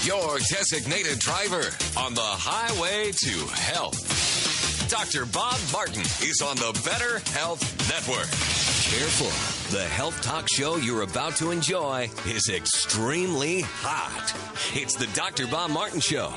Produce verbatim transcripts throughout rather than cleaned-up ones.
your designated driver on the highway to health. Doctor Bob Martin is on the Better Health Network. Careful, the health talk show you're about to enjoy is extremely hot. It's the Doctor Bob Martin Show.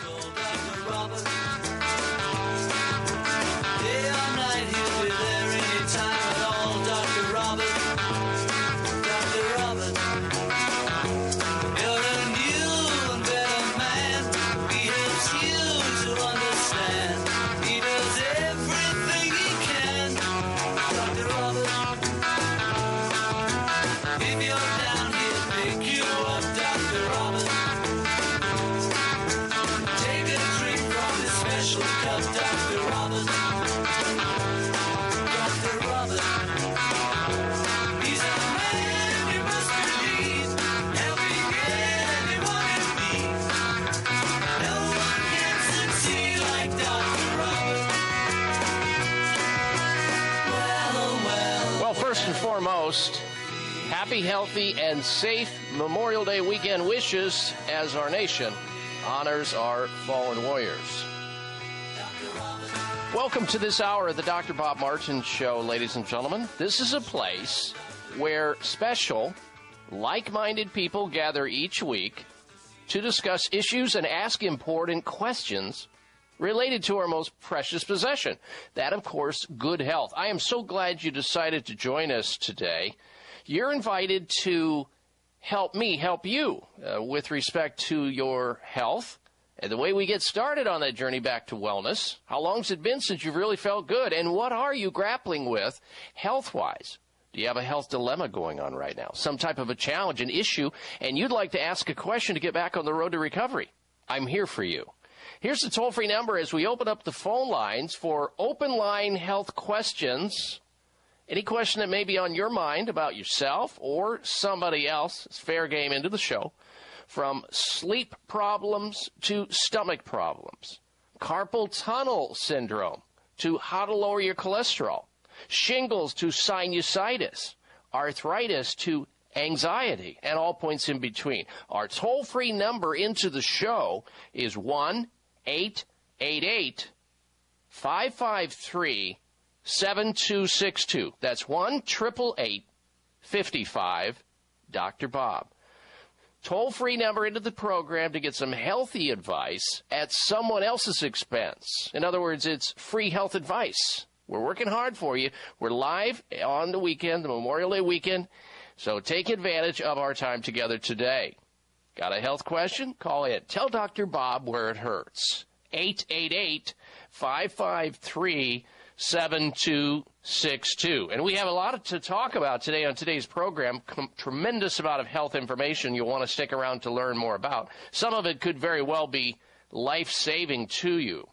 Foremost, happy, healthy, and safe Memorial Day weekend wishes as our nation honors our fallen warriors. Welcome to this hour of the Doctor Bob Martin Show, ladies and gentlemen. This is a place where special, like-minded people gather each week to discuss issues and ask important questions related to our most precious possession, that, of course, good health. I am so glad you decided to join us today. You're invited to help me help you uh, with respect to your health and the way we get started on that journey back to wellness. How long's it been since you've really felt good, and what are you grappling with health-wise? Do you have a health dilemma going on right now, some type of a challenge, an issue, and you'd like to ask a question to get back on the road to recovery? I'm here for you. Here's the toll-free number as we open up the phone lines for open line health questions. Any question that may be on your mind about yourself or somebody else, it's fair game into the show. From sleep problems to stomach problems, carpal tunnel syndrome to how to lower your cholesterol, shingles to sinusitis, arthritis to anxiety, and all points in between. Our toll-free number into the show is one eight eight eight, five five three, seven two six two. That's one eight eight eight, five five, Doctor Bob. Toll-free number into the program to get some healthy advice at someone else's expense. In other words, it's free health advice. We're working hard for you. We're live on the weekend, the Memorial Day weekend, so take advantage of our time together today. Got a health question? Call in. Tell Doctor Bob where it hurts. eight eight eight, five five three, seven two six two. And we have a lot to talk about today on today's program. Com- tremendous amount of health information you'll want to stick around to learn more about. Some of it could very well be life-saving to you.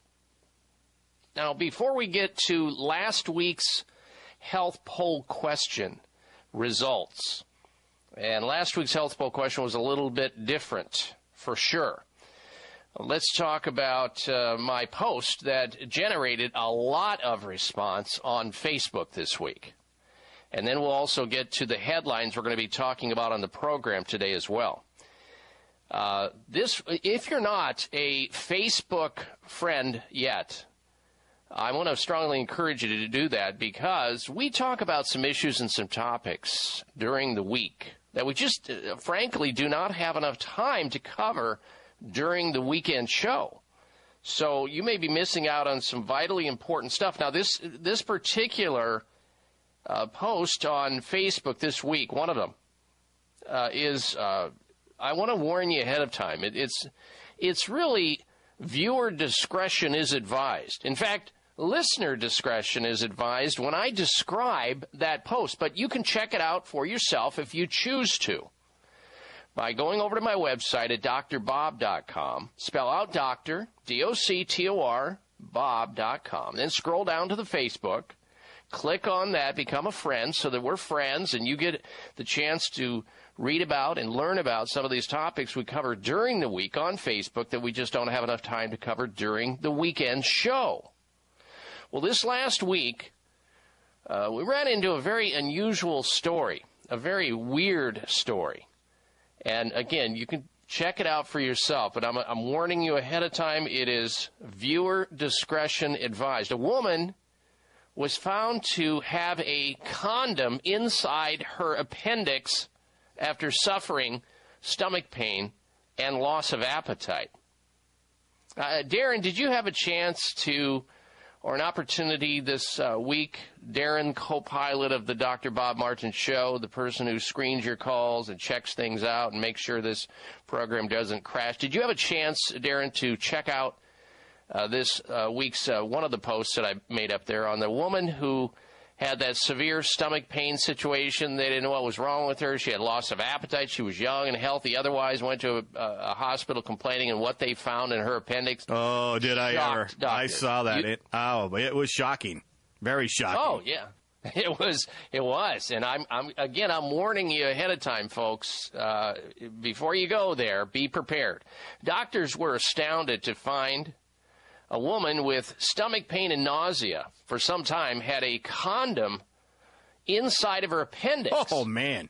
Now, before we get to last week's health poll question results, and last week's health poll question was a little bit different, for sure. Let's talk about uh, my post that generated a lot of response on Facebook this week. And then we'll also get to the headlines we're going to be talking about on the program today as well. Uh, this, if you're not a Facebook friend yet, I want to strongly encourage you to do that, because we talk about some issues and some topics during the week that we just, uh, frankly, do not have enough time to cover during the weekend show. So you may be missing out on some vitally important stuff. Now, this this particular uh, post on Facebook this week, one of them, uh, is, uh, I want to warn you ahead of time. It, it's it's really viewer discretion is advised. In fact, listener discretion is advised when I describe that post, but you can check it out for yourself if you choose to by going over to my website at D R bob dot com. Spell out doctor, D O C T O R, bob dot com. Then scroll down to the Facebook, click on that, become a friend so that we're friends and you get the chance to read about and learn about some of these topics we cover during the week on Facebook that we just don't have enough time to cover during the weekend show. Well, this last week, uh, we ran into a very unusual story, a very weird story. And again, you can Check it out for yourself. But I'm, I'm warning you ahead of time, it is viewer discretion advised. A woman was found to have a condom inside her appendix after suffering stomach pain and loss of appetite. Uh, Darren, did you have a chance to, or an opportunity this uh, week, Darren, co-pilot of the Doctor Bob Martin Show, the person who screens your calls and checks things out and makes sure this program doesn't crash, did you have a chance, Darren, to check out Uh, this uh, week's uh, one of the posts that I made up there on the woman who had that severe stomach pain situation? They didn't know what was wrong with her. She had loss of appetite. She was young and healthy. Otherwise, went to a, a hospital complaining, and what they found in her appendix. Oh, did I ever? Doctors. I saw that. You, it, oh, it was shocking. Very shocking. Oh, yeah. It was, it was, and I'm, I'm again, I'm warning you ahead of time, folks. Uh, before you go there, be prepared. Doctors were astounded to find a woman with stomach pain and nausea for some time had a condom inside of her appendix. Oh, man.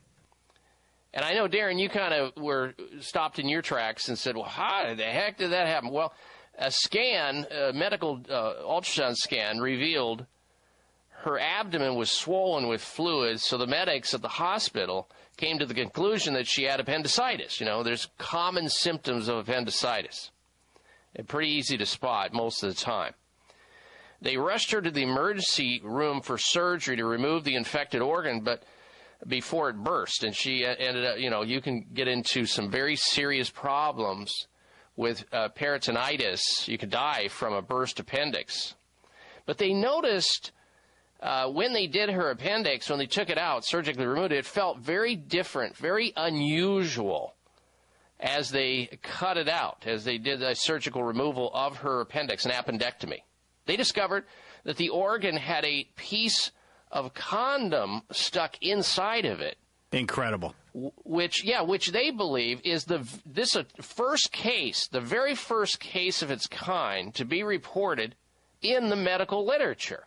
And I know, Darren, you kind of were stopped in your tracks and said, well, how the heck did that happen? Well, a scan, a medical uh, ultrasound scan, revealed her abdomen was swollen with fluid, so the medics at the hospital came to the conclusion that she had appendicitis. You know, there's common symptoms of appendicitis. Pretty easy to spot most of the time. They rushed her to the emergency room for surgery to remove the infected organ, but before it burst, and she ended up, you know, you can get into some very serious problems with uh, peritonitis. You could die from a burst appendix. But they noticed uh, when they did her appendix, when they took it out, surgically removed it, it felt very different, very unusual as they cut it out, as they did a surgical removal of her appendix, an appendectomy. They discovered that the organ had a piece of condom stuck inside of it. Incredible. Which, yeah, which they believe is the this a first case, the very first case of its kind to be reported in the medical literature.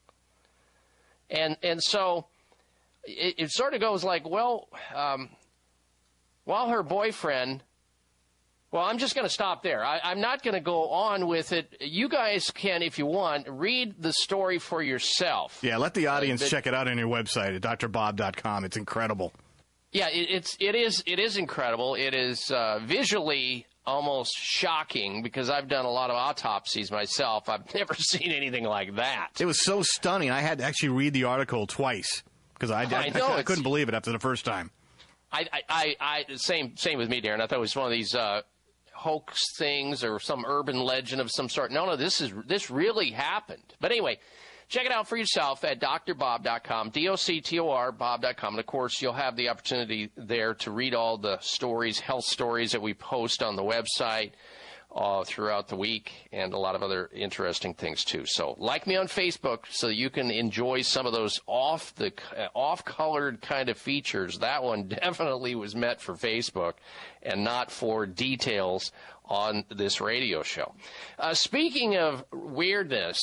And and so it, it sort of goes like, well, um, while her boyfriend, well, I'm just going to stop there. I, I'm not going to go on with it. You guys can, if you want, read the story for yourself. Yeah, let the audience uh, but, check it out on your website at d r bob dot com. It's incredible. Yeah, it, it's it is it is incredible. It is uh, visually almost shocking because I've done a lot of autopsies myself. I've never seen anything like that. It was so stunning. I had to actually read the article twice because I, I, I, know, I, I couldn't believe it after the first time. I, I, I, same, same with me, Darren. I thought it was one of these uh, hoax things or some urban legend of some sort. No, no, this is this really happened. But anyway, check it out for yourself at d r bob dot com, D O C T O R, bob dot com. And, of course, you'll have the opportunity there to read all the stories, health stories that we post on the website uh, throughout the week, and a lot of other interesting things, too. So like me on Facebook so you can enjoy some of those off the uh, off-colored kind of features. That one definitely was meant for Facebook and not for details on this radio show. Uh, speaking of weirdness,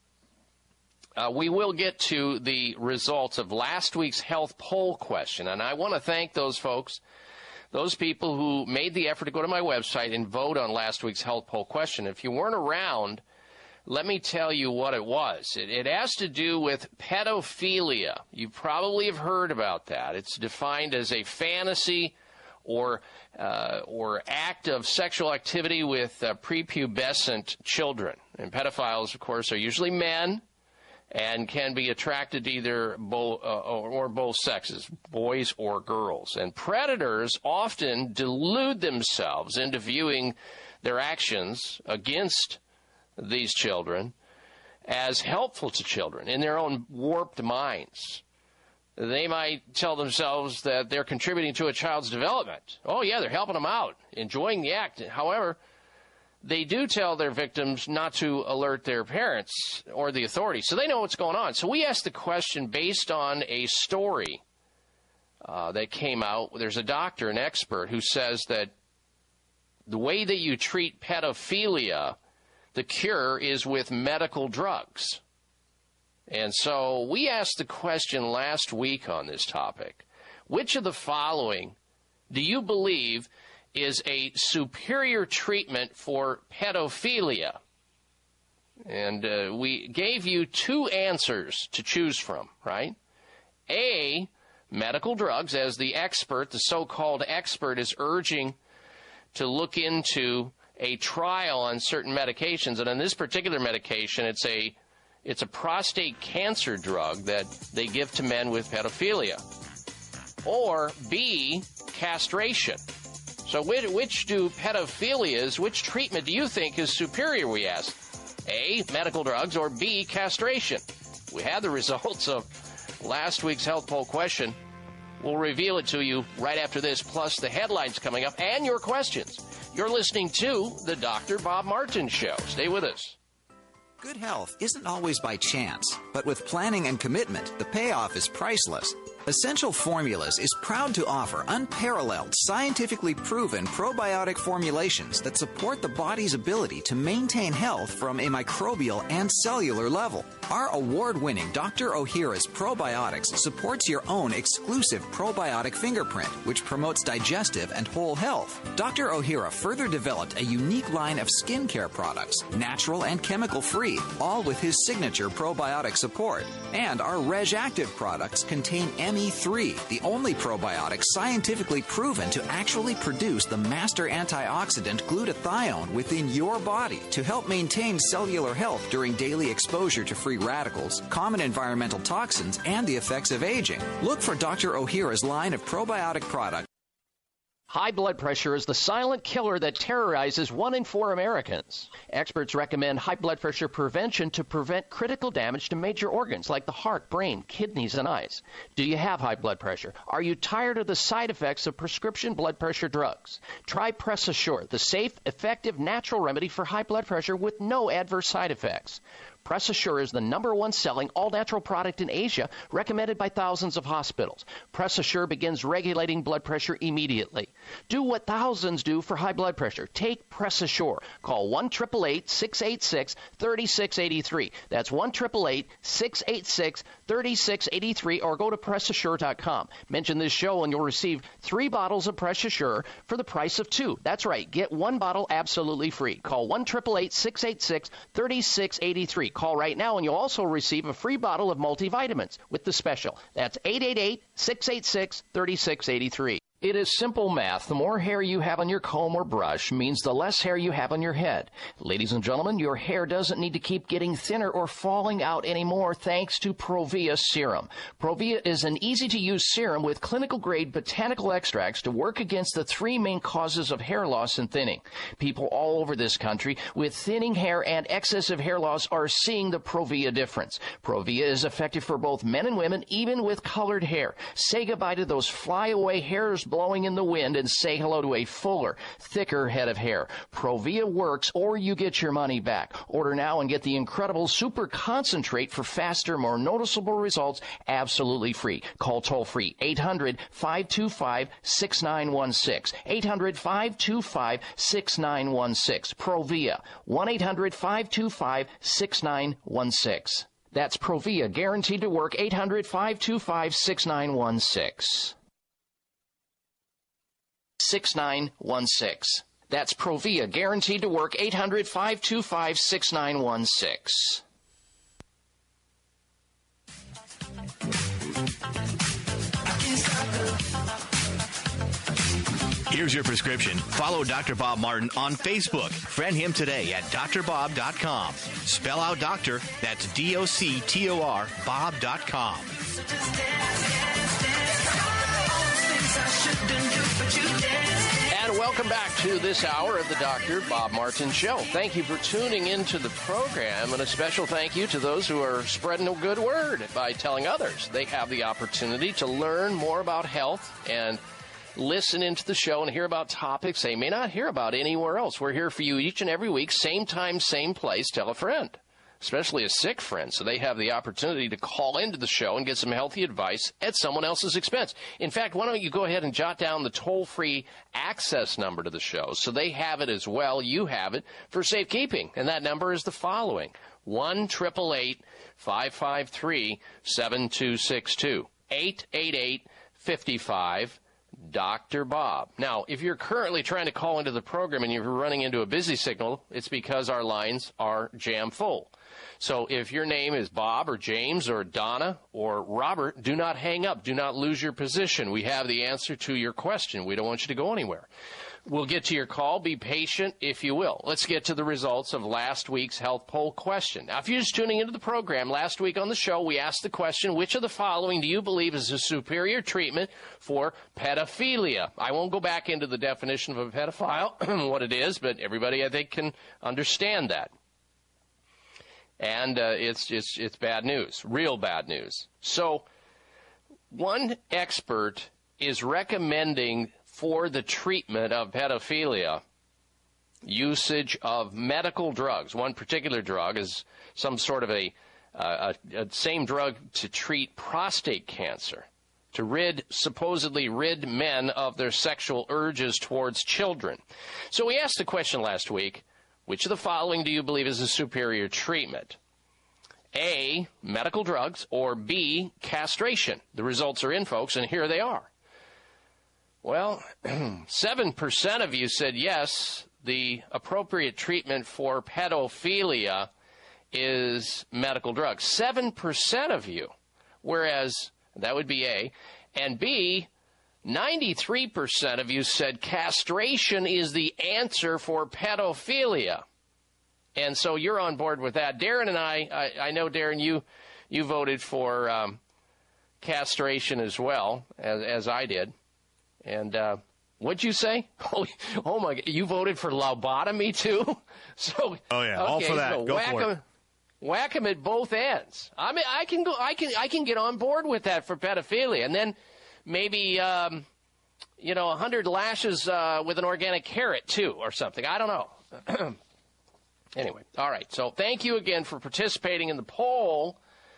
Uh, we will get to the results of last week's health poll question, and I want to thank those folks, those people who made the effort to go to my website and vote on last week's health poll question. If you weren't around, let me tell you what it was. It, it has to do with pedophilia. You probably have heard about that. It's defined as a fantasy or uh, or act of sexual activity with uh, prepubescent children. And pedophiles, of course, are usually men and can be attracted to either both uh, or, or both sexes, boys or girls. And predators often delude themselves into viewing their actions against these children as helpful to children in their own warped minds. They might tell themselves that they're contributing to a child's development. Oh, yeah, they're helping them out, enjoying the act. However, they do tell their victims not to alert their parents or the authorities, so they know what's going on. So we asked the question based on a story uh, that came out. There's a doctor, an expert, who says that the way that you treat pedophilia, the cure is with medical drugs. And so we asked the question last week on this topic. Which of the following do you believe is a superior treatment for pedophilia? And uh, we gave you two answers to choose from, right? A, medical drugs, as the expert, the so-called expert, is urging to look into a trial on certain medications. And on this particular medication, it's a it's a prostate cancer drug that they give to men with pedophilia. Or B, castration. So which, which do pedophilias, which treatment do you think is superior, we ask? A, medical drugs, or B, castration? We have the results of last week's health poll question. We'll reveal it to you right after this, plus the headlines coming up and your questions. You're listening to the Doctor Bob Martin Show. Stay with us. Good health isn't always by chance, but with planning and commitment, the payoff is priceless. Essential Formulas is proud to offer unparalleled, scientifically proven probiotic formulations that support the body's ability to maintain health from a microbial and cellular level. Our award-winning Doctor Ohhira's Probiotics supports your own exclusive probiotic fingerprint, which promotes digestive and whole health. Doctor Ohhira further developed a unique line of skincare products, natural and chemical-free, all with his signature probiotic support. And our Reg Active products contain M E three, the only probiotic scientifically proven to actually produce the master antioxidant glutathione within your body to help maintain cellular health during daily exposure to free radicals, common environmental toxins, and the effects of aging. Look for Doctor Ohhira's line of probiotic products. High blood pressure is the silent killer that terrorizes one in four Americans. Experts recommend high blood pressure prevention to prevent critical damage to major organs like the heart, brain, kidneys, and eyes. Do you have high blood pressure? Are you tired of the side effects of prescription blood pressure drugs? Try Press Assure, the safe, effective, natural remedy for high blood pressure with no adverse side effects. Press Assure is the number one selling all-natural product in Asia, recommended by thousands of hospitals. Press Assure begins regulating blood pressure immediately. Do what thousands do for high blood pressure. Take Press Assure. Call one eight eight eight, six eight six, three six eight three. That's one eight eight eight, six eight six, three six eight three, or go to press assure dot com. Mention this show and you'll receive three bottles of Press Assure for the price of two. That's right. Get one bottle absolutely free. Call one eight eight eight, six eight six, three six eight three. Call right now and you'll also receive a free bottle of multivitamins with the special. That's eight eight eight, six eight six, three six eight three. It is simple math. The more hair you have on your comb or brush means the less hair you have on your head. Ladies and gentlemen, your hair doesn't need to keep getting thinner or falling out anymore thanks to Provia Serum. Provia is an easy-to-use serum with clinical-grade botanical extracts to work against the three main causes of hair loss and thinning. People all over this country with thinning hair and excessive hair loss are seeing the Provia difference. Provia is effective for both men and women, even with colored hair. Say goodbye to those flyaway hairs blowing in the wind and say hello to a fuller, thicker head of hair. Provia works or you get your money back. Order now and get the incredible super concentrate for faster, more noticeable results absolutely free. Call toll free eight hundred, five two five, six nine one six. eight hundred, five two five, six nine one six. Provia. one eight hundred, five two five, six nine one six. That's Provia, guaranteed to work. eight hundred, five two five, six nine one six. six nine one six. That's Provia, guaranteed to work. eight hundred, five two five, six nine one six. Here's your prescription. Follow Doctor Bob Martin on Facebook. Friend him today at D R bob dot com. Spell out doctor, that's D O C T O R, bob dot com. And welcome back to this hour of the Doctor Bob Martin Show. Thank you for tuning into the program, and a special thank you to those who are spreading a good word by telling others they have the opportunity to learn more about health and listen into the show and hear about topics they may not hear about anywhere else. We're here for you each and every week, same time, same place. Tell a friend, especially a sick friend, so they have the opportunity to call into the show and get some healthy advice at someone else's expense. In fact, why don't you go ahead and jot down the toll-free access number to the show so they have it as well. You have it for safekeeping, and that number is the following: one eight eight eight, five five three, seven two six two, eight eight eight, five five, Doctor Bob. Now, if you're currently trying to call into the program and you're running into a busy signal, it's because our lines are jam full. So if your name is Bob or James or Donna or Robert, do not hang up. Do not lose your position. We have the answer to your question. We don't want you to go anywhere. We'll get to your call. Be patient, if you will. Let's get to the results of last week's health poll question. Now, if you're just tuning into the program, last week on the show, we asked the question, which of the following do you believe is a superior treatment for pedophilia? I won't go back into the definition of a pedophile, what it is, but everybody, I think, can understand that. And uh, it's, it's, it's bad news, real bad news. So one expert is recommending for the treatment of pedophilia usage of medical drugs. One particular drug is some sort of a, uh, a, a same drug to treat prostate cancer, to rid, supposedly rid men of their sexual urges towards children. So we asked the question last week, which of the following do you believe is a superior treatment? A, medical drugs, or B, castration. The results are in, folks, and here they are. Well, seven percent of you said yes, the appropriate treatment for pedophilia is medical drugs. seven percent of you, whereas that would be A. And B, ninety-three percent of you said castration is the answer for pedophilia. And so you're on board with that. Darren and I, I, I know, Darren, you, you voted for um, castration as well, as, as I did. And uh, what'd you say? Oh, oh, my God. You voted for lobotomy, too? So, oh, yeah. Okay, all for that. so Go whack for it. em, whack them at both ends. I mean, I can go. I can. I can get on board with that for pedophilia, and then maybe, um, you know, a hundred lashes uh, with an organic carrot too, or something. I don't know. Anyway, all right. So, thank you again for participating in the poll.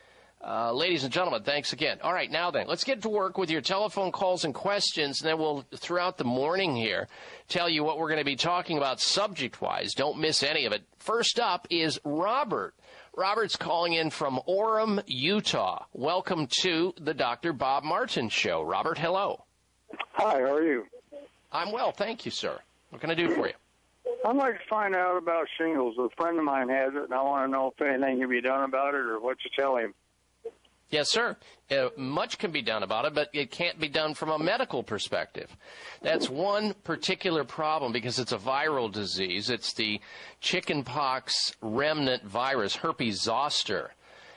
Uh, ladies and gentlemen, thanks again. All right, now then, let's get to work with your telephone calls and questions, and then we'll, throughout the morning here, tell you what we're going to be talking about subject-wise. Don't miss any of it. First up is Robert. Robert's calling in from Orem, Utah. Welcome to the Doctor Bob Martin Show. Robert, hello. Hi, how are you? I'm well, thank you, sir. What can I do for you? I'd like to find out about shingles. A friend of mine has it, and I want to know if anything can be done about it or what you tell him. Yes, sir. Uh, much can be done about it, but it can't be done from a medical perspective. That's one particular problem because it's a viral disease. It's the chickenpox remnant virus, herpes zoster.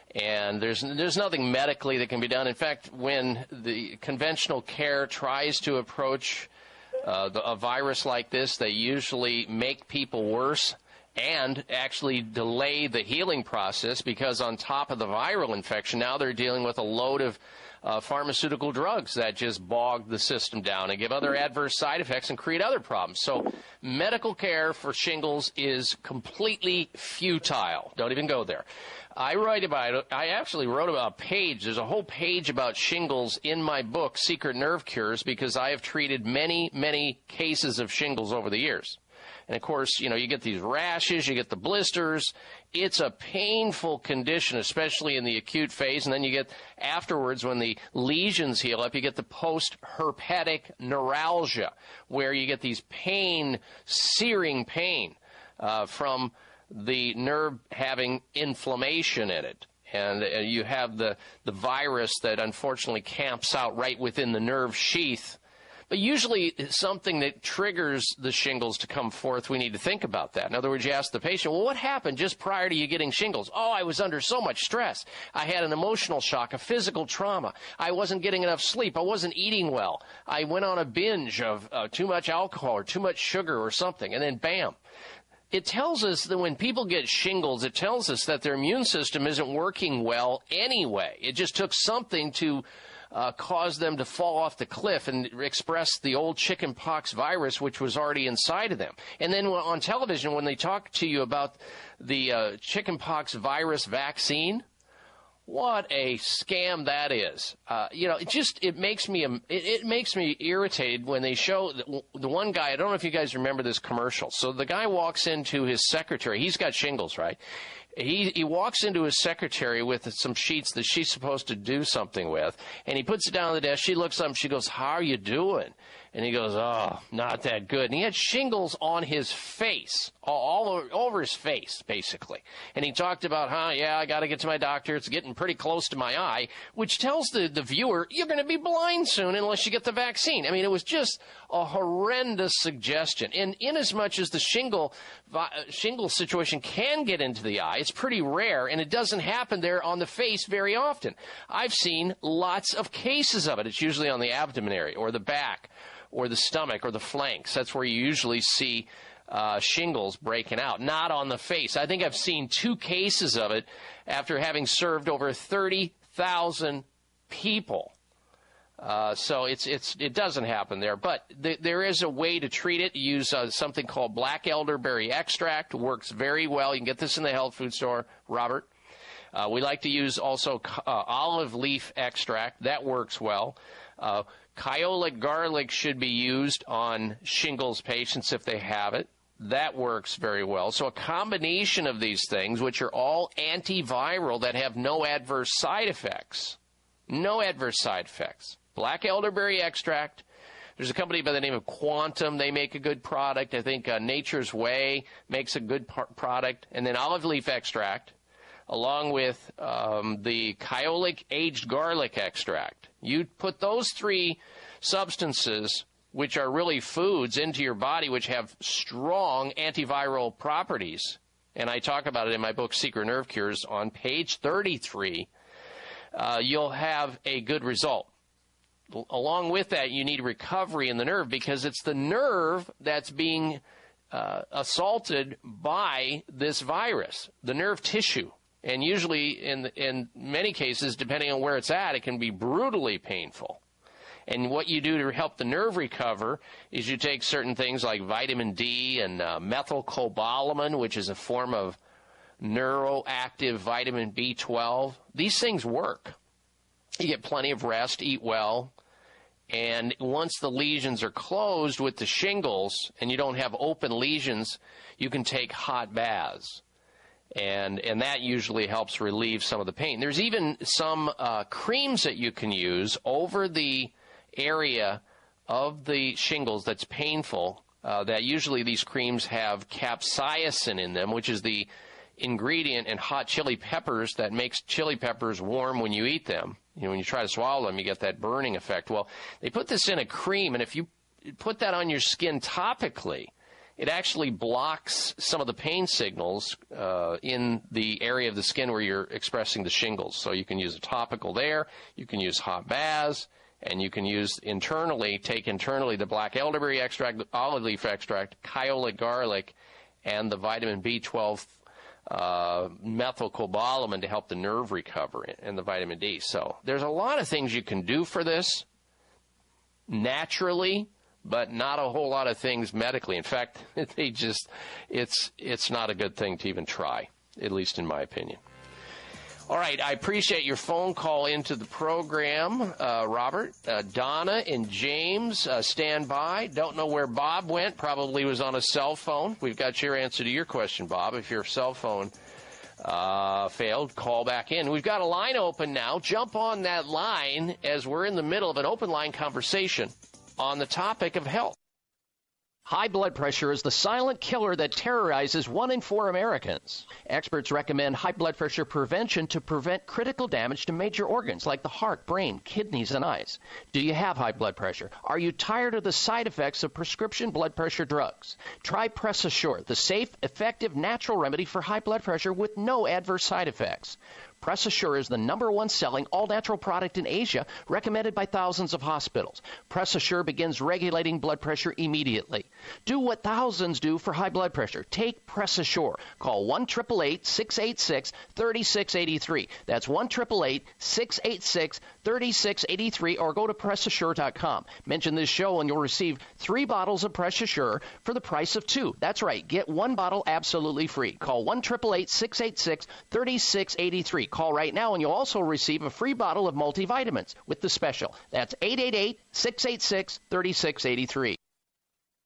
And there's there's nothing medically that can be done. In fact, when the conventional care tries to approach uh, the, a virus like this, they usually make people worse and actually delay the healing process because on top of the viral infection, now they're dealing with a load of uh, pharmaceutical drugs that just bog the system down and give other adverse side effects and create other problems. So medical care for shingles is completely futile. Don't even go there. I write about it. I actually wrote about a page. There's a whole page about shingles in my book, Secret Nerve Cures, because I have treated many, many cases of shingles over the years. And, of course, you know, you get these rashes, you get the blisters. It's a painful condition, especially in the acute phase. And then you get afterwards, when the lesions heal up, you get the post-herpetic neuralgia, where you get these pain, searing pain uh, from the nerve having inflammation in it. And uh, you have the, the virus that unfortunately camps out right within the nerve sheath. But usually something that triggers the shingles to come forth, we need to think about that. In other words, you ask the patient, well, what happened just prior to you getting shingles? Oh, I was under so much stress. I had an emotional shock, a physical trauma. I wasn't getting enough sleep. I wasn't eating well. I went on a binge of uh, too much alcohol or too much sugar or something, and then bam. It tells us that when people get shingles, it tells us that their immune system isn't working well anyway. It just took something to Uh, caused them to fall off the cliff and express the old chickenpox virus, which was already inside of them. And then on television, when they talk to you about the uh, chickenpox virus vaccine, what a scam that is. Uh, you know, it just, it makes me, it, it makes me irritated when they show the, the one guy, I don't know if you guys remember this commercial. So the guy walks into his secretary. He's got shingles, right? He, he walks into his secretary with some sheets that she's supposed to do something with, and he puts it down on the desk. She looks up and she goes, how are you doing? And he goes, oh, not that good. And he had shingles on his face, all, all over, over his face, basically. And he talked about how, yeah, I got to get to my doctor. It's getting pretty close to my eye, which tells the, the viewer, you're going to be blind soon unless you get the vaccine. I mean, it was just a horrendous suggestion. And inasmuch as the shingle, shingle situation can get into the eye, it's pretty rare, and it doesn't happen there on the face very often. I've seen lots of cases of it. It's usually on the abdomen area or the back, or the stomach, or the flanks. That's where you usually see uh, shingles breaking out, not on the face. I think I've seen two cases of it after having served over thirty thousand people. Uh, so it's it's it doesn't happen there, but th- there is a way to treat it. You use uh, something called black elderberry extract. Works very well. You can get this in the health food store, Robert. Uh, we like to use also uh, olive leaf extract. That works well. Uh, Kyolic garlic should be used on shingles patients if they have it. That works very well. So a combination of these things, which are all antiviral that have no adverse side effects. No adverse side effects. Black elderberry extract. There's a company by the name of Quantum. They make a good product. I think uh, Nature's Way makes a good par- product. And then olive leaf extract, along with um, the Kyolic aged garlic extract. You put those three substances, which are really foods, into your body, which have strong antiviral properties. And I talk about it in my book, Secret Nerve Cures, on page thirty-three. Uh, you'll have a good result. L- along with that, you need recovery in the nerve, because it's the nerve that's being uh, assaulted by this virus, the nerve tissue. And usually, in in many cases, depending on where it's at, it can be brutally painful. And what you do to help the nerve recover is you take certain things like vitamin D and uh, methylcobalamin, which is a form of neuroactive vitamin B twelve. These things work. You get plenty of rest, eat well, and once the lesions are closed with the shingles and you don't have open lesions, you can take hot baths. And and that usually helps relieve some of the pain. There's even some uh, creams that you can use over the area of the shingles that's painful. Uh, that usually these creams have capsaicin in them, which is the ingredient in hot chili peppers that makes chili peppers warm when you eat them. You know, when you try to swallow them, you get that burning effect. Well, they put this in a cream, and if you put that on your skin topically, it actually blocks some of the pain signals uh, in the area of the skin where you're expressing the shingles. So you can use a topical there, you can use hot baths, and you can use internally, take internally the black elderberry extract, the olive leaf extract, Kyolic garlic, and the vitamin B twelve uh, methylcobalamin to help the nerve recover, and the vitamin D. So there's a lot of things you can do for this naturally, but not a whole lot of things medically. In fact, they just, it's it's not a good thing to even try, at least in my opinion. All right, I appreciate your phone call into the program, uh, Robert. Uh, Donna and James, uh, stand by. Don't know where Bob went. Probably was on a cell phone. We've got your answer to your question, Bob. If your cell phone uh, failed, call back in. We've got a line open now. Jump on that line as we're in the middle of an open line conversation on the topic of health. High blood pressure is the silent killer that terrorizes one in four Americans. Experts recommend high blood pressure prevention to prevent critical damage to major organs like the heart, brain, kidneys, and eyes. Do you have high blood pressure? Are you tired of the side effects of prescription blood pressure drugs? Try Press Assure, the safe, effective, natural remedy for high blood pressure with no adverse side effects. Press Assure is the number one selling all-natural product in Asia, recommended by thousands of hospitals. Press Assure begins regulating blood pressure immediately. Do what thousands do for high blood pressure. Take Press Assure. Call one eight eight eight, six eight six, three six eight three. That's one eight eight eight, six eight six, three six eight three, or go to press assure dot com. Mention this show and you'll receive three bottles of Press Assure for the price of two. That's right. Get one bottle absolutely free. Call one eight eight eight, six eight six, three six eight three. Call right now and you'll also receive a free bottle of multivitamins with the special. That's eight eight eight, six eight six, three six eight three.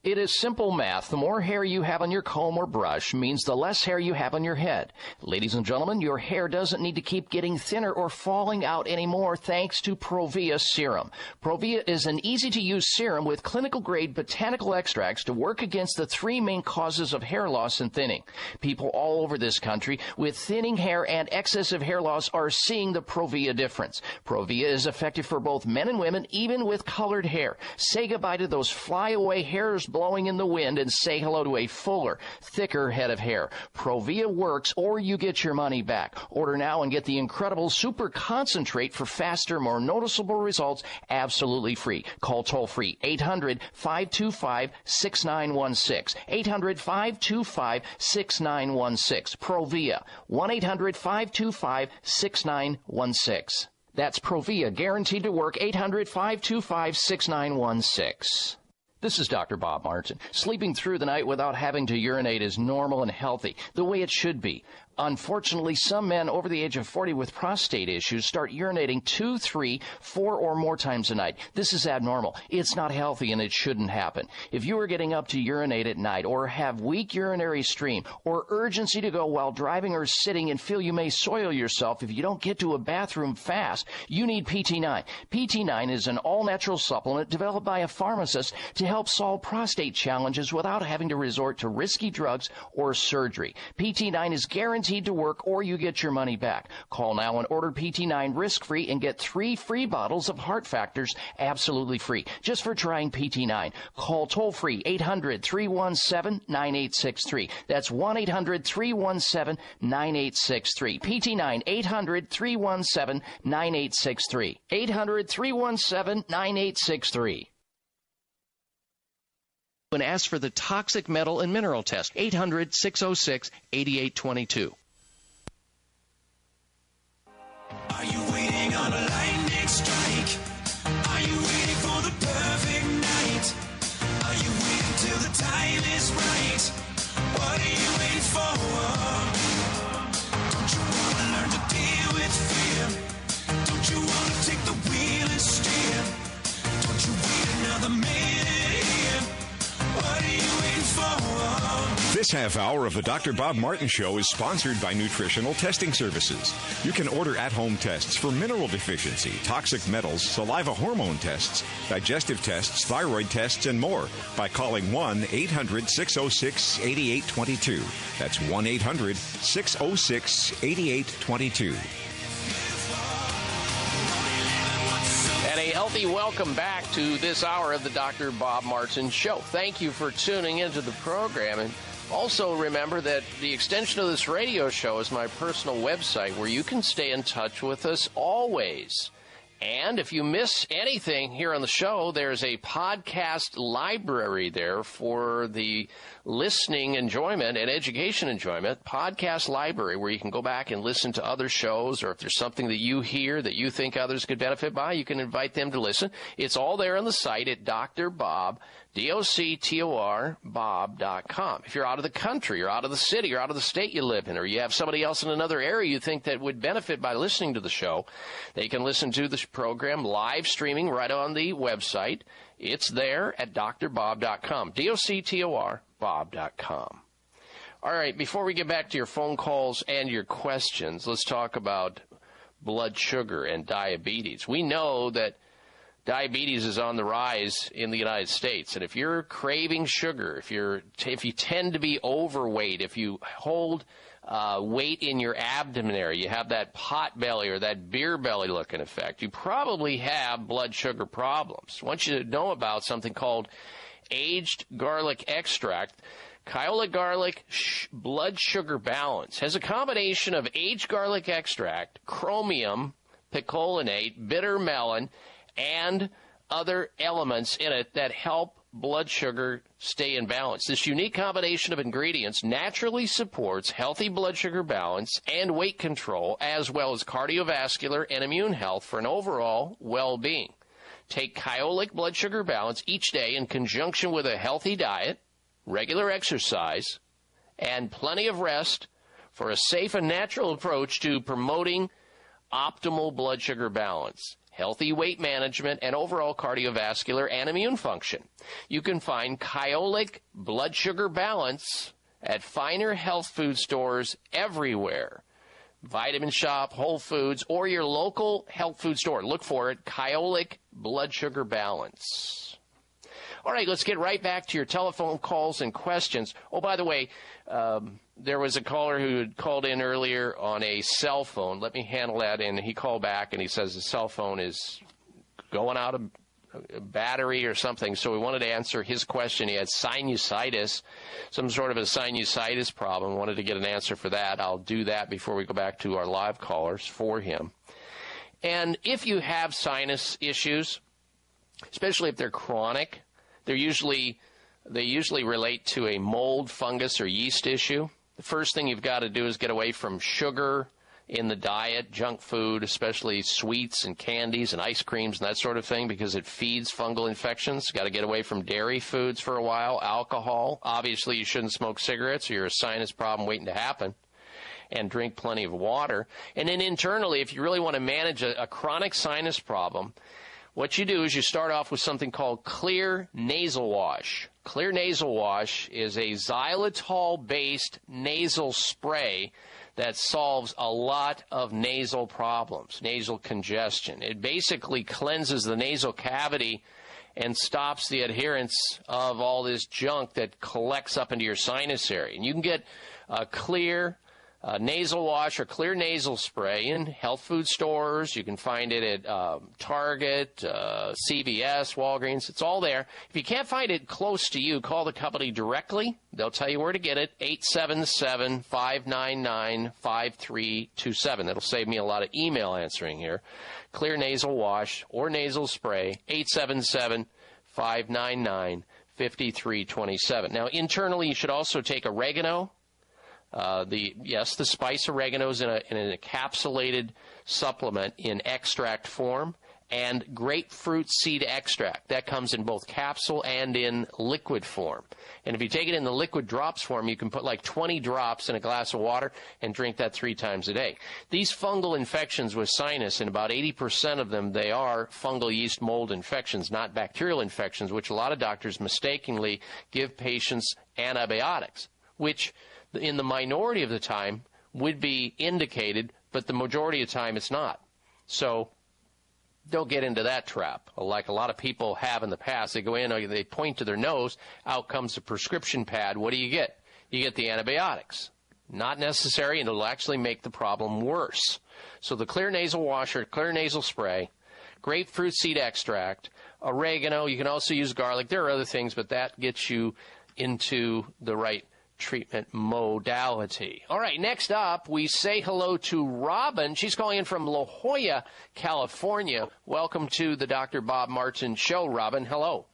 It is simple math. The more hair you have on your comb or brush means the less hair you have on your head. Ladies and gentlemen, your hair doesn't need to keep getting thinner or falling out anymore thanks to Provia Serum. Provia is an easy-to-use serum with clinical-grade botanical extracts to work against the three main causes of hair loss and thinning. People all over this country with thinning hair and excessive hair loss are seeing the Provia difference. Provia is effective for both men and women, even with colored hair. Say goodbye to those flyaway hairs blowing in the wind and say hello to a fuller, thicker head of hair. Provia works or you get your money back. Order now and get the incredible super concentrate for faster, more noticeable results absolutely free. Call toll-free eight hundred, five two five, six nine one six. eight hundred, five two five, six nine one six. Provia. one eight hundred, five two five, six nine one six. That's Provia, guaranteed to work. eight hundred, five two five, six nine one six. This is Doctor Bob Martin. Sleeping through the night without having to urinate is normal and healthy, the way it should be. Unfortunately, some men over the age of forty with prostate issues start urinating two, three, four, or more times a night. This is abnormal. It's not healthy, and it shouldn't happen. If you are getting up to urinate at night or have weak urinary stream or urgency to go while driving or sitting and feel you may soil yourself if you don't get to a bathroom fast, you need P T nine. P T nine is an all-natural supplement developed by a pharmacist to help solve prostate challenges without having to resort to risky drugs or surgery. P T nine is guaranteed to work or you get your money back. Call now and order P T nine risk-free and get three free bottles of Heart Factors absolutely free just for trying P T nine. Call toll-free eight hundred, three one seven, nine eight six three. That's one eight hundred, three one seven, nine eight six three. P T nine, eight hundred, three one seven, nine eight six three. eight hundred, three one seven, nine eight six three. And ask for the toxic metal and mineral test. eight hundred, six oh six, eight eight two two. Are you waiting on a lightning strike? Are you waiting for the perfect night? Are you waiting till the time is right? What are you waiting for? Don't you want to learn to deal with fear? Don't you want to take the wheel and steer? Don't you wait another minute here? What are you waiting for? This half hour of the Doctor Bob Martin Show is sponsored by Nutritional Testing Services. You can order at-home tests for mineral deficiency, toxic metals, saliva hormone tests, digestive tests, thyroid tests, and more by calling one eight hundred, six oh six, eight eight two two. That's one eight hundred, six oh six, eight eight two two. And a healthy welcome back to this hour of the Doctor Bob Martin Show. Thank you for tuning into the program. And also remember that the extension of this radio show is my personal website where you can stay in touch with us always. And if you miss anything here on the show, there's a podcast library there for the listening enjoyment and education enjoyment. Podcast library where you can go back and listen to other shows, or if there's something that you hear that you think others could benefit by, you can invite them to listen. It's all there on the site at Doctor Bob, D O C T O R, Bob dot com. If you're out of the country, or out of the city, or out of the state you live in, or you have somebody else in another area you think that would benefit by listening to the show, they can listen to the program live streaming right on the website. It's there at Doctor Bob dot com, D O C T O R, Bob dot com. All right, before we get back to your phone calls and your questions, let's talk about blood sugar and diabetes. We know that diabetes is on the rise in the United States, and if you're craving sugar, if you're if you tend to be overweight, if you hold uh, weight in your abdomen area, you have that pot belly or that beer belly looking effect, you probably have blood sugar problems. I want you to know about something called aged garlic extract. Kyolic Garlic sh- Blood Sugar Balance has a combination of aged garlic extract, chromium, picolinate, bitter melon, and other elements in it that help blood sugar stay in balance. This unique combination of ingredients naturally supports healthy blood sugar balance and weight control, as well as cardiovascular and immune health for an overall well-being. Take Kyolic Blood Sugar Balance each day in conjunction with a healthy diet, regular exercise, and plenty of rest for a safe and natural approach to promoting optimal blood sugar balance. healthy weight management, and overall cardiovascular and immune function. You can find Kyolic Blood Sugar Balance at finer health food stores everywhere. Vitamin Shop, Whole Foods, or your local health food store. Look for it, Kyolic Blood Sugar Balance. All right, let's get right back to your telephone calls and questions. Oh, by the way, um, there was a caller who had called in earlier on a cell phone. Let me handle that. And he called back, and he says his cell phone is going out of battery or something. So we wanted to answer his question. He had sinusitis, some sort of a sinusitis problem. Wanted to get an answer for that. I'll do that before we go back to our live callers for him. And if you have sinus issues, especially if they're chronic, they're usually they usually relate to a mold, fungus, or yeast issue. The first thing you've got to do is get away from sugar in the diet, junk food, especially sweets and candies and ice creams and that sort of thing, because it feeds fungal infections. Got to get away from dairy foods for a while, alcohol. Obviously, you shouldn't smoke cigarettes or you're a sinus problem waiting to happen. And drink plenty of water. And then internally, if you really want to manage a, a chronic sinus problem, what you do is you start off with something called Clear Nasal Wash. Clear Nasal Wash is a xylitol-based nasal spray that solves a lot of nasal problems, nasal congestion. It basically cleanses the nasal cavity and stops the adherence of all this junk that collects up into your sinus area. And you can get a Clear Uh, nasal wash or Clear nasal spray in health food stores. You can find it at um, Target, uh, C V S, Walgreens. It's all there. If you can't find it close to you, call the company directly. They'll tell you where to get it, eight seven seven, five nine nine, five three two seven. That'll save me a lot of email answering here. Clear nasal wash or nasal spray, eight seven seven, five nine nine, five three two seven. Now, internally, you should also take oregano. Uh, the yes, the spice oregano is in, a, in an encapsulated supplement in extract form, and grapefruit seed extract. That comes in both capsule and in liquid form. And if you take it in the liquid drops form, you can put like twenty drops in a glass of water and drink that three times a day. These fungal infections with sinus, and about eighty percent of them, they are fungal yeast mold infections, not bacterial infections, which a lot of doctors mistakenly give patients antibiotics, which in the minority of the time would be indicated, but the majority of the time it's not. So don't get into that trap like a lot of people have in the past. They go in, they point to their nose, out comes the prescription pad. What do you get? You get the antibiotics. Not necessary, and it'll actually make the problem worse. So the Clear Nasal Wash or Clear Nasal Spray, grapefruit seed extract, oregano. You can also use garlic. There are other things, but that gets you into the right treatment modality. All right, next up, we say hello to Robin. She's calling in from La Jolla, California. Welcome to the Doctor Bob Martin Show, Robin. Hello.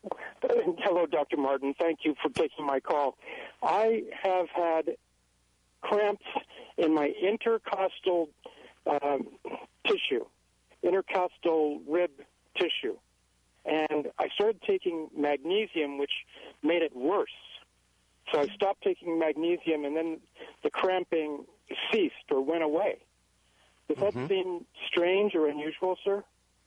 Hello, Doctor Martin. Thank you for taking my call. I have had cramps in my intercostal um, tissue, intercostal rib tissue, and I started taking magnesium, which made it worse. So I stopped taking magnesium, and then the cramping ceased or went away. Does that mm-hmm. seem strange or unusual, sir?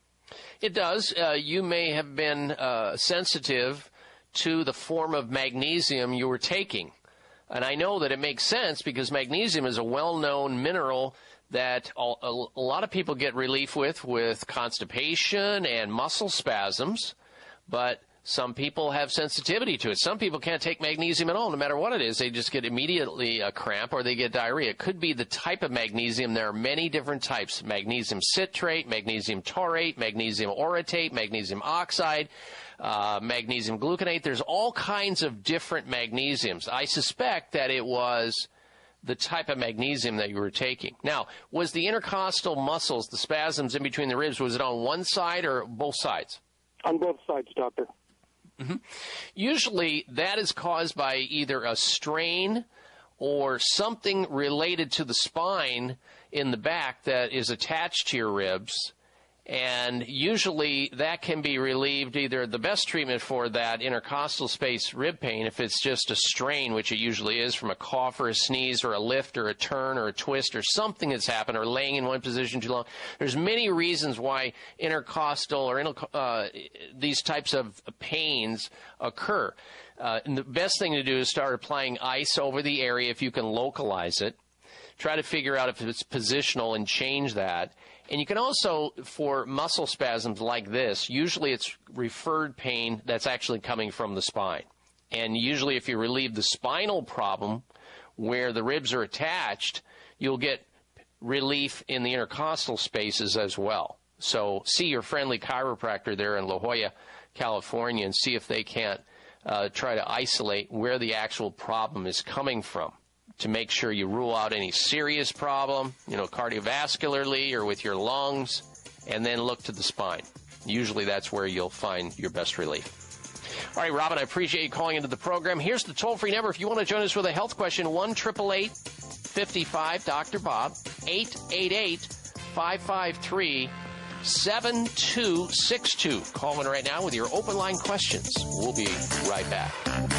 It does. Uh, you may have been uh, sensitive to the form of magnesium you were taking. And I know that it makes sense because magnesium is a well-known mineral that a, a lot of people get relief with, with constipation and muscle spasms, but some people have sensitivity to it. Some people can't take magnesium at all, no matter what it is. They just get immediately a cramp or they get diarrhea. It could be the type of magnesium. There are many different types. Magnesium citrate, magnesium taurate, magnesium orotate, magnesium oxide, uh, magnesium gluconate. There's all kinds of different magnesiums. I suspect that it was the type of magnesium that you were taking. Now, was the intercostal muscles, the spasms in between the ribs, was it on one side or both sides? On both sides, doctor. Mm-hmm. Usually that is caused by either a strain or something related to the spine in the back that is attached to your ribs, And usually that can be relieved, either the best treatment for that intercostal space rib pain, if it's just a strain, which it usually is from a cough or a sneeze or a lift or a turn or a twist or something that's happened, or laying in one position too long. There's many reasons why intercostal or inter- uh, these types of pains occur. Uh, and the best thing to do is start applying ice over the area if you can localize it. Try to figure out if it's positional and change that. And you can also, for muscle spasms like this, usually it's referred pain that's actually coming from the spine. And usually if you relieve the spinal problem where the ribs are attached, you'll get relief in the intercostal spaces as well. So see your friendly chiropractor there in La Jolla, California, and see if they can't uh, try to isolate where the actual problem is coming from, to make sure you rule out any serious problem, you know, cardiovascularly or with your lungs, and then look to the spine. Usually that's where you'll find your best relief. All right, Robin, I appreciate you calling into the program. Here's the toll-free number. If you want to join us with a health question, one eight eight eight, five five, Doctor Bob, eight eight eight, five five three, seven two six two. Call in right now with your open line questions. We'll be right back.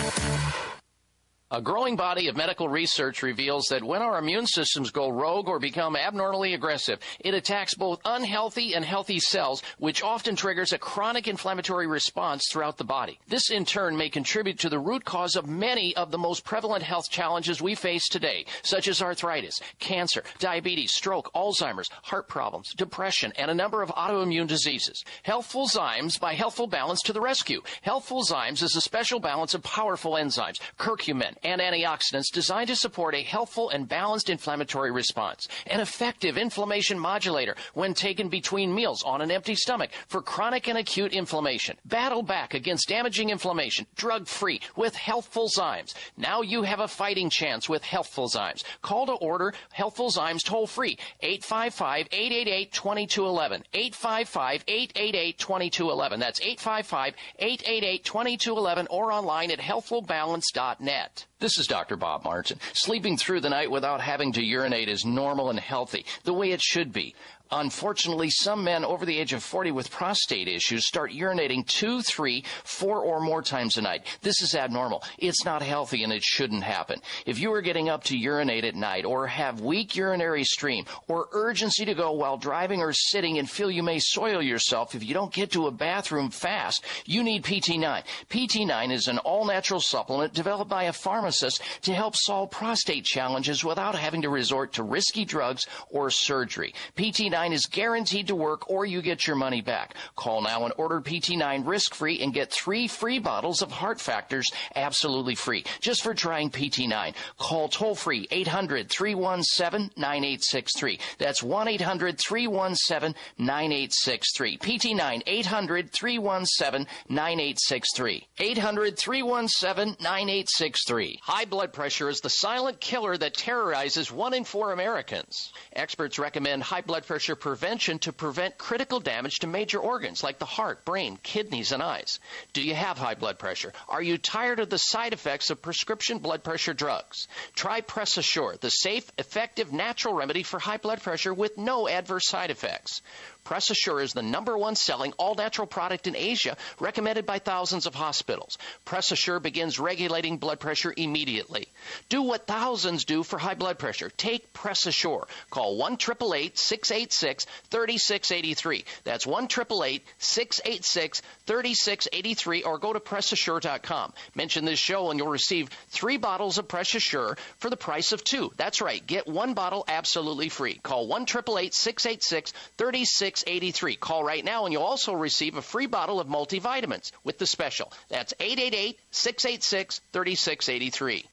A growing body of medical research reveals that when our immune systems go rogue or become abnormally aggressive, it attacks both unhealthy and healthy cells, which often triggers a chronic inflammatory response throughout the body. This, in turn, may contribute to the root cause of many of the most prevalent health challenges we face today, such as arthritis, cancer, diabetes, stroke, Alzheimer's, heart problems, depression, and a number of autoimmune diseases. Healthful Zymes by Healthful Balance to the rescue. Healthful Zymes is a special balance of powerful enzymes, curcumin, and antioxidants designed to support a healthful and balanced inflammatory response. An effective inflammation modulator when taken between meals on an empty stomach for chronic and acute inflammation. Battle back against damaging inflammation, drug-free with Healthful Zymes. Now you have a fighting chance with Healthful Zymes. Call to order Healthful Zymes toll-free, eight five five, eight eight eight, two two one one, eight five five, eight eight eight, two two one one. That's eight five five, eight eight eight, two two one one, or online at healthful balance dot net. This is Doctor Bob Martin. Sleeping through the night without having to urinate is normal and healthy, the way it should be. Unfortunately, some men over the age of forty with prostate issues start urinating two, three, four or more times a night. This is abnormal. It's not healthy and it shouldn't happen. If you are getting up to urinate at night or have weak urinary stream or urgency to go while driving or sitting and feel you may soil yourself if you don't get to a bathroom fast, you need P T nine. P T nine is an all-natural supplement developed by a pharmacist to help solve prostate challenges without having to resort to risky drugs or surgery. P T nine is guaranteed to work or you get your money back. Call now and order P T nine risk-free and get three free bottles of Heart Factors absolutely free just for trying P T nine. Call toll-free eight hundred, three one seven, nine eight six three. That's one eight hundred, three one seven, nine eight six three. P T nine, eight hundred, three one seven, nine eight six three. eight hundred, three one seven, nine eight six three. High blood pressure is the silent killer that terrorizes one in four Americans. Experts recommend high blood pressure prevention to prevent critical damage to major organs like the heart, brain, kidneys, and eyes. Do you have high blood pressure? Are you tired of the side effects of prescription blood pressure drugs? Try Press Assure, the safe, effective, natural remedy for high blood pressure with no adverse side effects. Press Assure is the number one selling all-natural product in Asia, recommended by thousands of hospitals. Press Assure begins regulating blood pressure immediately. Do what thousands do for high blood pressure. Take Press Assure. Call one eight eight eight, six eight six, three six eight three. That's one eight eight eight, six eight six, three six eight three, or go to press assure dot com. Mention this show and you'll receive three bottles of Press Assure for the price of two. That's right. Get one bottle absolutely free. Call one eight eight eight, six eight six, three six eight three. Call right now and you'll also receive a free bottle of multivitamins with the special. That's eight eight eight, six eight six, three six eight three.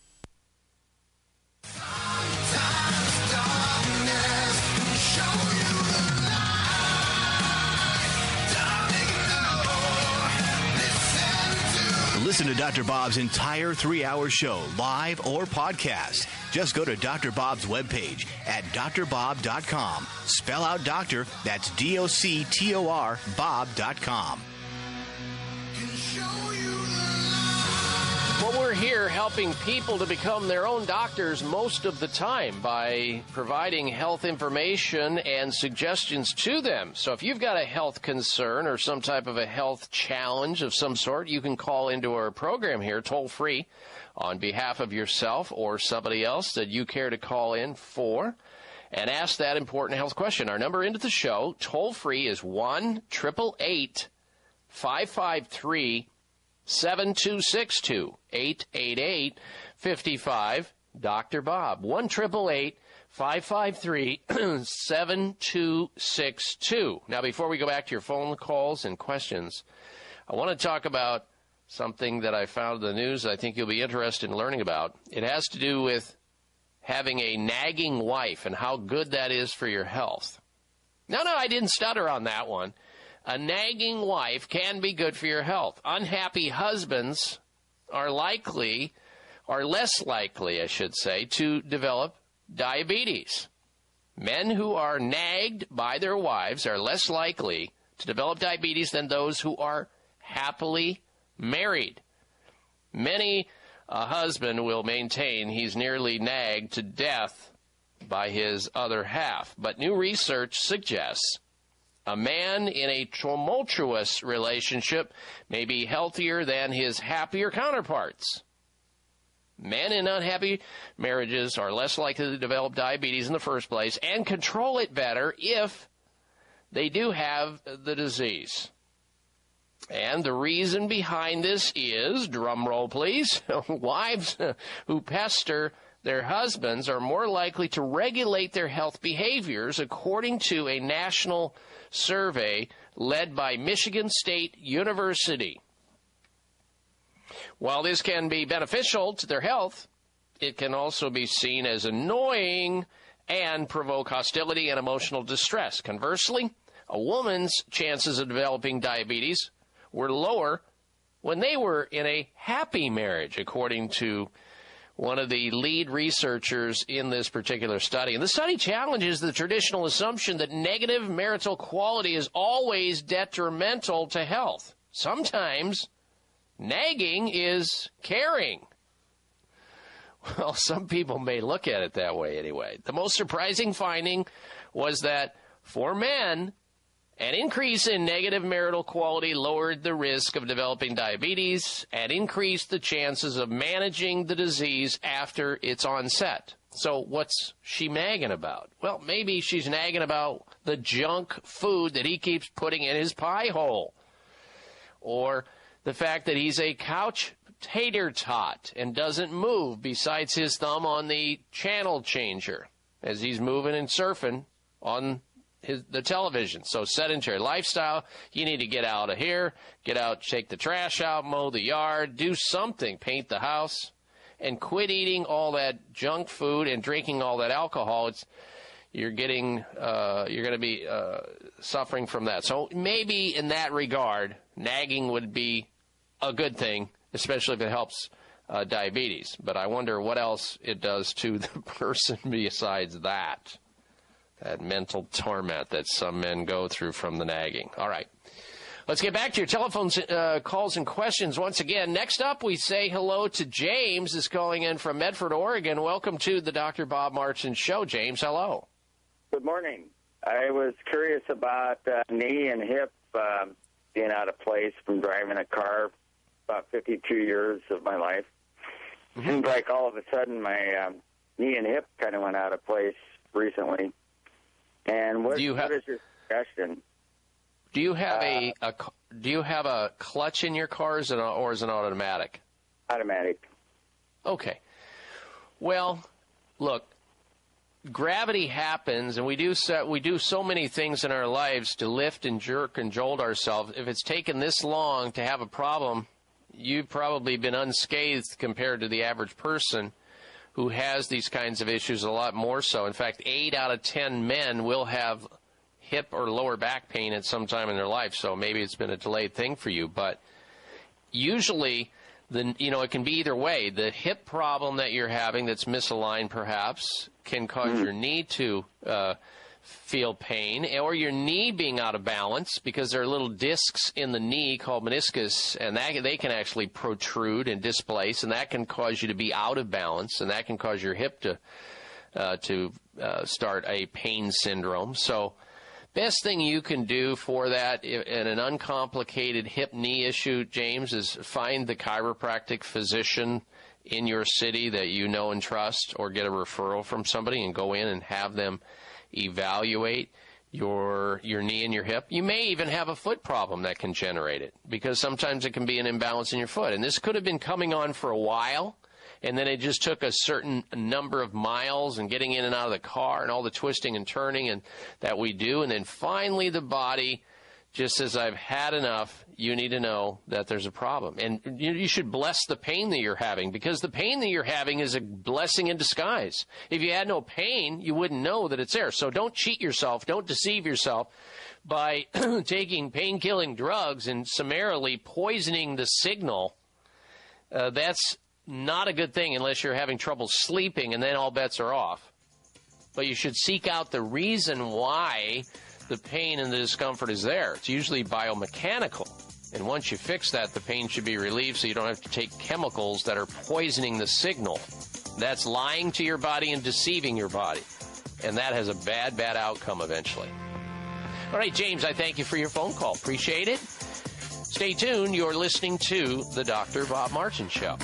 Listen to Doctor Bob's entire three-hour show, live or podcast. Just go to Doctor Bob's webpage at D R bob dot com. Spell out doctor, that's D O C T O R, bob dot com. Can show you the light. Well, we're here helping people to become their own doctors most of the time by providing health information and suggestions to them. So if you've got a health concern or some type of a health challenge of some sort, you can call into our program here toll-free on behalf of yourself or somebody else that you care to call in for and ask that important health question. Our number into the show, toll-free, is one eight eight eight, five five three, seven two six two, eight eight eight, five five, Doctor Bob, one eight eight eight, five five three, seven two six two. Now, before we go back to your phone calls and questions, I want to talk about something that I found in the news that I think you'll be interested in learning about. It has to do with having a nagging wife and how good that is for your health. No, no, I didn't stutter on that one. A nagging wife can be good for your health. Unhappy husbands are likely, or less likely, I should say, to develop diabetes. Men who are nagged by their wives are less likely to develop diabetes than those who are happily married. Many a husband will maintain he's nearly nagged to death by his other half. But new research suggests a man in a tumultuous relationship may be healthier than his happier counterparts. Men in unhappy marriages are less likely to develop diabetes in the first place and control it better if they do have the disease. And the reason behind this is, drum roll please, wives who pester their husbands are more likely to regulate their health behaviors, according to a national survey led by Michigan State University. While this can be beneficial to their health, it can also be seen as annoying and provoke hostility and emotional distress. Conversely, a woman's chances of developing diabetes were lower when they were in a happy marriage, according to one of the lead researchers in this particular study. And the study challenges the traditional assumption that negative marital quality is always detrimental to health. Sometimes nagging is caring. Well, some people may look at it that way anyway. The most surprising finding was that for men, an increase in negative marital quality lowered the risk of developing diabetes and increased the chances of managing the disease after its onset. So what's she nagging about? Well, maybe she's nagging about the junk food that he keeps putting in his pie hole, or the fact that he's a couch tater tot and doesn't move besides his thumb on the channel changer as he's moving and surfing on His, the television. So sedentary lifestyle, you need to get out of here, get out, take the trash out, mow the yard, do something, paint the house, and quit eating all that junk food and drinking all that alcohol. It's, you're getting, uh, you're going to be uh, suffering from that. So maybe in that regard, nagging would be a good thing, especially if it helps uh, diabetes. But I wonder what else it does to the person besides that. That mental torment that some men go through from the nagging. All right. Let's get back to your telephone uh, calls and questions once again. Next up, we say hello to James, is calling in from Medford, Oregon. Welcome to the Doctor Bob Martin Show. James, hello. Good morning. I was curious about uh, knee and hip uh, being out of place from driving a car about fifty-two years of my life. Mm-hmm. Seems like all of a sudden my um, knee and hip kind of went out of place recently. And what, do you have, what is your suggestion? Do you have uh, a, a do you have a clutch in your car, or is it, or is it automatic? Automatic. Okay. Well, look, gravity happens, and we do set, we do so many things in our lives to lift and jerk and jolt ourselves. If it's taken this long to have a problem, you've probably been unscathed compared to the average person who has these kinds of issues a lot more so. In fact, eight out of ten men will have hip or lower back pain at some time in their life, so maybe it's been a delayed thing for you. But usually, the you know, it can be either way. The hip problem that you're having that's misaligned perhaps can cause mm. your knee to uh, feel pain, or your knee being out of balance, because there are little discs in the knee called meniscus, and that, they can actually protrude and displace, and that can cause you to be out of balance, and that can cause your hip to uh, to uh, start a pain syndrome. So best thing you can do for that in an uncomplicated hip knee issue, James, is find the chiropractic physician in your city that you know and trust, or get a referral from somebody and go in and have them evaluate your your knee and your hip. You may even have a foot problem that can generate it, because sometimes it can be an imbalance in your foot. And this could have been coming on for a while, and then it just took a certain number of miles and getting in and out of the car and all the twisting and turning and that we do. And then finally the body just says, I've had enough. You need to know that there's a problem. And you, you should bless the pain that you're having, because the pain that you're having is a blessing in disguise. If you had no pain, you wouldn't know that it's there. So don't cheat yourself. Don't deceive yourself by taking pain-killing drugs and summarily poisoning the signal. Uh, that's not a good thing unless you're having trouble sleeping, and then all bets are off. But you should seek out the reason why the pain and the discomfort is there. It's usually biomechanical. And once you fix that, the pain should be relieved, so you don't have to take chemicals that are poisoning the signal. That's lying to your body and deceiving your body. And that has a bad, bad outcome eventually. All right, James, I thank you for your phone call. Appreciate it. Stay tuned. You're listening to The Doctor Bob Martin Show.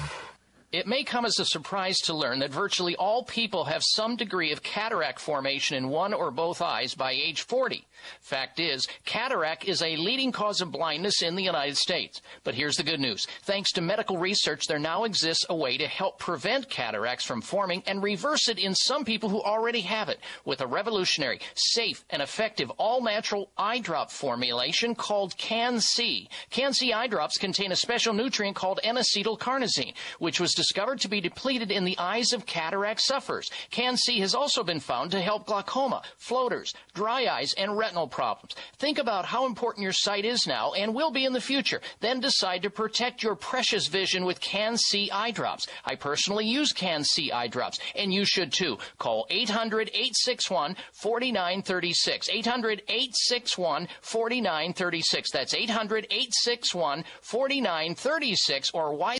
It may come as a surprise to learn that virtually all people have some degree of cataract formation in one or both eyes by age forty. Fact is, cataract is a leading cause of blindness in the United States. But here's the good news. Thanks to medical research, there now exists a way to help prevent cataracts from forming and reverse it in some people who already have it with a revolutionary, safe, and effective all-natural eye drop formulation called Can-C. Can-C eye drops contain a special nutrient called N-acetylcarnosine, which was discovered to be depleted in the eyes of cataract sufferers. Can-C has also been found to help glaucoma, floaters, dry eyes, and retinal problems. Think about how important your sight is now and will be in the future. Then decide to protect your precious vision with Can-C eye drops. I personally use Can-C eye drops, and you should too. Call eight hundred, eight six one, four nine three six. eight hundred, eight six one, four nine three six. That's eight hundred, eight six one, four nine three six, or why.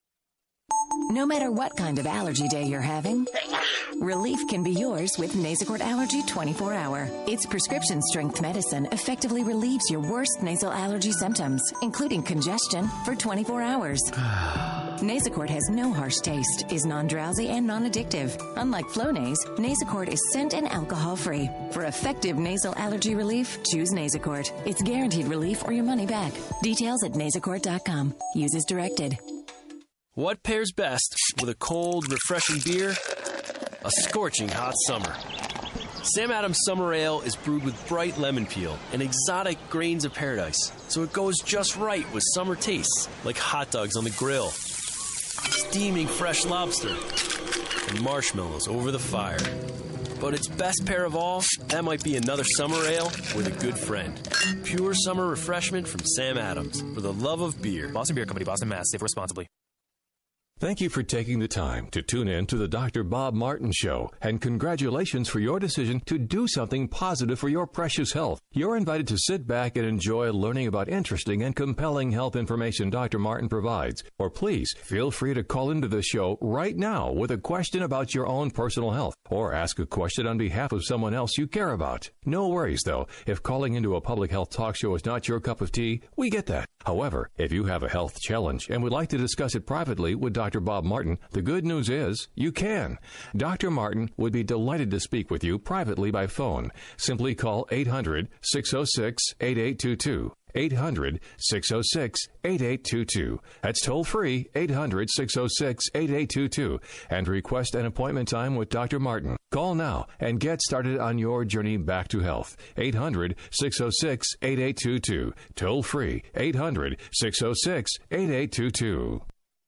No matter what kind of allergy day you're having, relief can be yours with Nasacort Allergy twenty-four hour. Its prescription strength medicine effectively relieves your worst nasal allergy symptoms, including congestion, for twenty-four hours. Nasacort has no harsh taste, is non-drowsy and non-addictive. Unlike Flonase, Nasacort is scent and alcohol-free. For effective nasal allergy relief, choose Nasacort. It's guaranteed relief or your money back. Details at nasacort dot com. Use as directed. What pairs best with a cold, refreshing beer? A scorching hot summer. Sam Adams Summer Ale is brewed with bright lemon peel and exotic grains of paradise, so it goes just right with summer tastes like hot dogs on the grill, steaming fresh lobster, and marshmallows over the fire. But its best pair of all, that might be another summer ale with a good friend. Pure summer refreshment from Sam Adams for the love of beer. Boston Beer Company, Boston, Mass. Save responsibly. Thank you for taking the time to tune in to the Doctor Bob Martin Show, and congratulations for your decision to do something positive for your precious health. You're invited to sit back and enjoy learning about interesting and compelling health information Doctor Martin provides. Or please feel free to call into the show right now with a question about your own personal health, or ask a question on behalf of someone else you care about. No worries, though. If calling into a public health talk show is not your cup of tea, we get that. However, if you have a health challenge and would like to discuss it privately with Doctor Bob Martin, the good news is you can. Doctor Martin would be delighted to speak with you privately by phone. Simply call eight hundred, six oh six, eight eight two two. eight hundred, six oh six, eight eight two two. That's toll free, eight hundred, six oh six, eight eight two two, and request an appointment time with Doctor Martin. Call now and get started on your journey back to health. eight hundred, six oh six, eight eight two two. Toll free, eight hundred, six oh six, eight eight two two.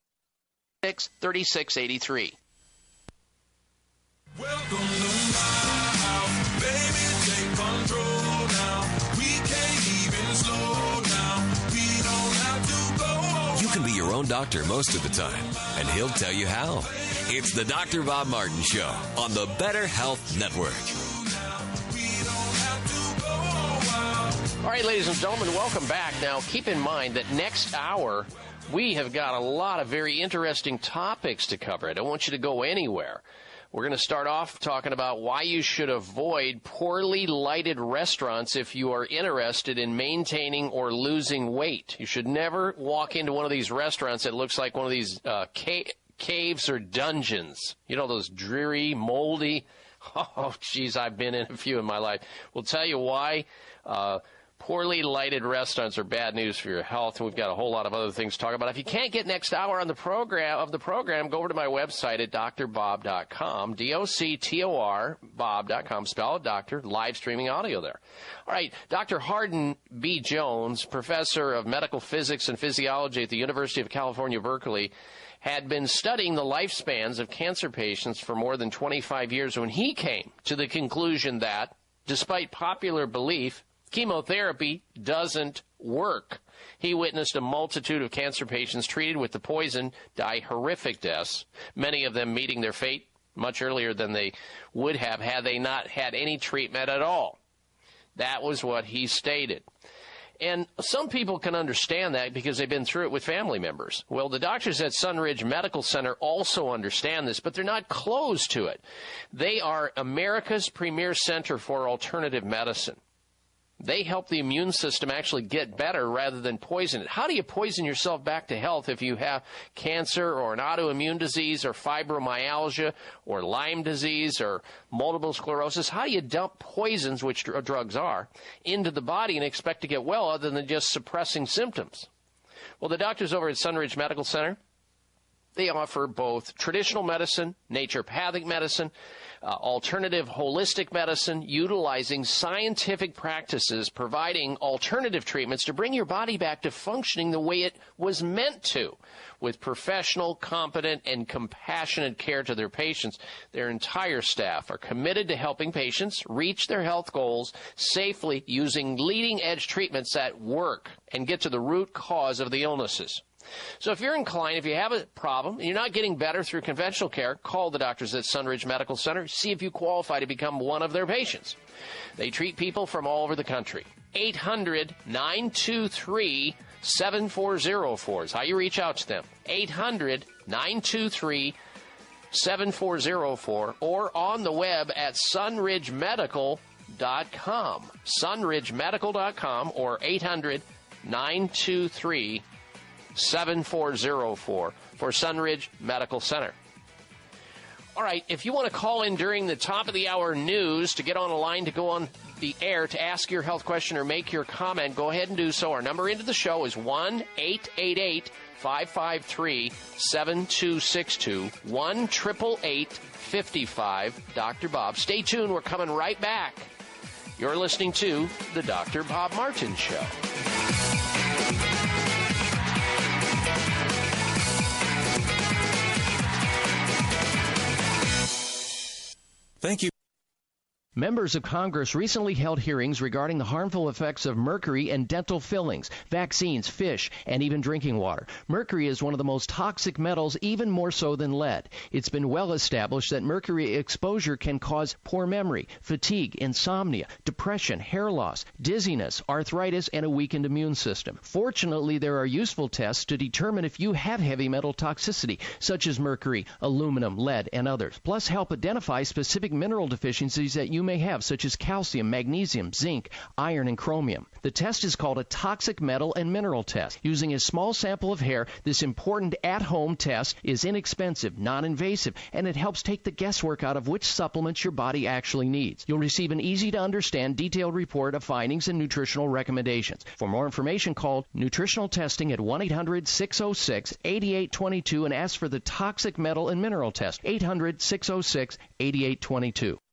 thirty-six eighty-three. Welcome to my house, baby, take control now. We can't even slow down. We don't have to go. You can be your own doctor most of the time, and he'll tell you how. It's the Doctor Bob Martin Show on the Better Health Network. All right, ladies and gentlemen, welcome back. Now, keep in mind that next hour, we have got a lot of very interesting topics to cover. I don't want you to go anywhere. We're going to start off talking about why you should avoid poorly lighted restaurants if you are interested in maintaining or losing weight. You should never walk into one of these restaurants that looks like one of these uh, ca- caves or dungeons. You know, those dreary, moldy. Oh, geez, I've been in a few in my life. We'll tell you why. Uh, Poorly lighted restaurants are bad news for your health, and we've got a whole lot of other things to talk about. If you can't get next hour on the program of the program, go over to my website at D R bob dot com, D O C T O R, Bob dot com, spell it doctor, live streaming audio there. All right, Doctor Hardin B. Jones, professor of medical physics and physiology at the University of California, Berkeley, had been studying the lifespans of cancer patients for more than twenty-five years when he came to the conclusion that, despite popular belief, chemotherapy doesn't work. He witnessed a multitude of cancer patients treated with the poison die horrific deaths, many of them meeting their fate much earlier than they would have had they not had any treatment at all. That was what he stated. And some people can understand that because they've been through it with family members. Well, the doctors at Sunridge Medical Center also understand this, but they're not closed to it. They are America's premier center for alternative medicine. They help the immune system actually get better rather than poison it. How do you poison yourself back to health if you have cancer or an autoimmune disease or fibromyalgia or Lyme disease or multiple sclerosis? How do you dump poisons, which dr- drugs are, into the body and expect to get well other than just suppressing symptoms? Well, the doctors over at Sunridge Medical Center, they offer both traditional medicine, naturopathic medicine, Uh, alternative holistic medicine, utilizing scientific practices, providing alternative treatments to bring your body back to functioning the way it was meant to, with professional, competent, and compassionate care to their patients. Their entire staff are committed to helping patients reach their health goals safely using leading-edge treatments that work and get to the root cause of the illnesses. So if you're inclined, if you have a problem, and you're not getting better through conventional care, call the doctors at Sunridge Medical Center. See if you qualify to become one of their patients. They treat people from all over the country. eight hundred, nine two three, seven four zero four is how you reach out to them. eight hundred, nine two three, seven four zero four or on the web at sunridge medical dot com. sunridge medical dot com or eight hundred, nine two three, seven four zero four for Sunridge Medical Center. All right, if you want to call in during the top of the hour news to get on a line to go on the air to ask your health question or make your comment, go ahead and do so. Our number into the show is one eight eight eight, five five three, seven two six two, one eight eight eight, five five, Doctor Bob. Stay tuned. We're coming right back. You're listening to The Doctor Bob Martin Show. Thank you. Members of Congress recently held hearings regarding the harmful effects of mercury in dental fillings, vaccines, fish, and even drinking water. Mercury is one of the most toxic metals, even more so than lead. It's been well established that mercury exposure can cause poor memory, fatigue, insomnia, depression, hair loss, dizziness, arthritis, and a weakened immune system. Fortunately, there are useful tests to determine if you have heavy metal toxicity, such as mercury, aluminum, lead, and others, plus help identify specific mineral deficiencies that you may have, such as calcium, magnesium, zinc, iron, and chromium. The test is called a toxic metal and mineral test. Using a small sample of hair, this important at-home test is inexpensive, non-invasive, and it helps take the guesswork out of which supplements your body actually needs. You'll receive an easy-to-understand, detailed report of findings and nutritional recommendations. For more information, call Nutritional Testing at one eight hundred, six oh six, eight eight two two and ask for the toxic metal and mineral test, eight hundred, six oh six, eight eight two two.